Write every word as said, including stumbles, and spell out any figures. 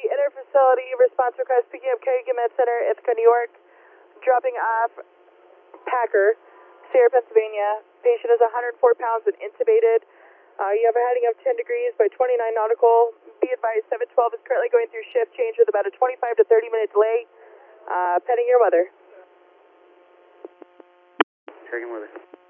Inter-facility response request picking up Caregiver Med Center, Ithaca, New York, dropping off Packer, Sierra, Pennsylvania. Patient is one hundred four pounds and intubated. Uh, you have a heading of ten degrees by twenty-nine nautical. Be advised, seven twelve is currently going through shift change with about a twenty-five to thirty minute delay. Uh, petting your mother. Checking mother.